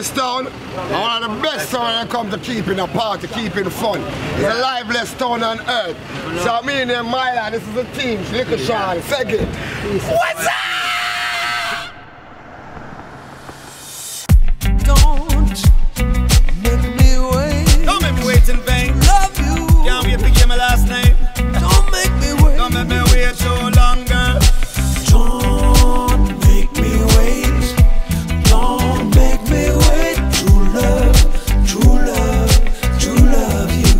this town, one of the best town when it comes to keeping a party, keeping fun. It's the liveliest town on earth. So me and them, Myla, this is the team, Little Sean, Seggy. What's up? Don't make me wait in vain. Love you. Can't wait to give my last name. Don't make me wait. Don't make me wait so long, girl. Don't make me wait. Don't make me wait. True love, true love, true love you.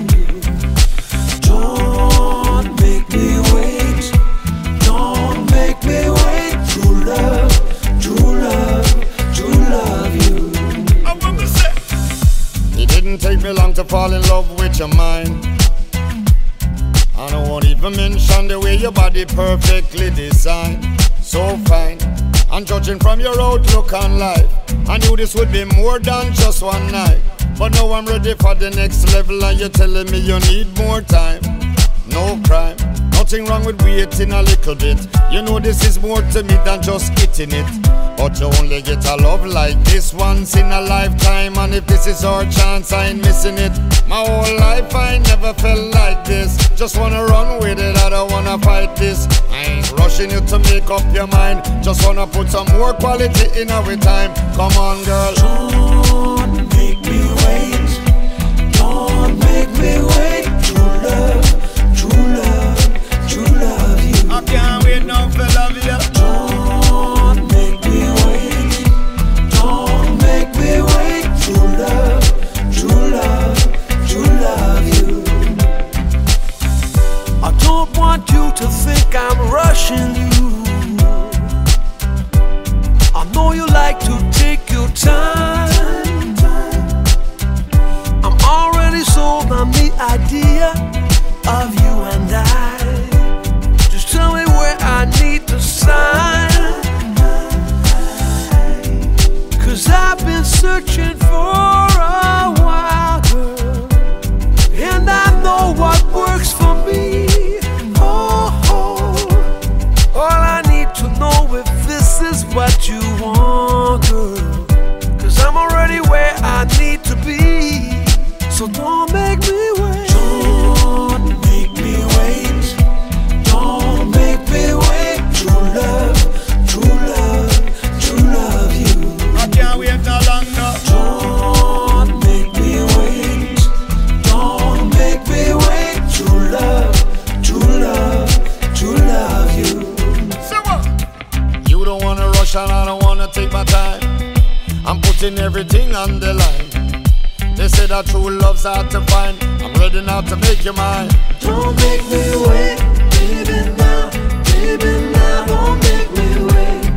Don't make me wait. Don't make me wait. True love, true love, true love you. I want to say. It didn't take me long to fall in love with your mind. I don't want even mention the way your body perfectly designed. So fine, and judging from your outlook on life, I knew this would be more than just one night. But now I'm ready for the next level and you're telling me you need more time. No crime, nothing wrong with waiting a little bit. You know this is more to me than just hitting it. But you only get a love like this once in a lifetime. And if this is our chance, I ain't missing it. My whole life I never felt like this. Just wanna run with it, I don't wanna fight this. I ain't rushing you to make up your mind. Just wanna put some more quality in our time. Come on, girl. Don't make me wait. Don't make me wait. True love, true love, true love you. I can't wait now for love you. Don't make me wait. Don't make me wait. True love, true love, true love you. I don't want you to think I'm rushing you. I know you like to take your time. I'm already sold on the idea of you and I. Just tell me where I need to sign. 'Cause I've been searching for a while, girl, and I know what works for me. Oh, all I need to know if this is what you want, girl. 'Cause I'm already where I need to be. So don't make me wait. Don't make me wait. Don't make me wait. True love, true love, true love you. I can't wait no longer. Don't make me wait. Don't make me wait. True love, true love, true love you. So what? You don't wanna rush and I don't wanna take my time. I'm putting everything on the line. They say that true love's hard to find. I'm ready now to make you mine. Don't make me wait, baby now, don't make me wait.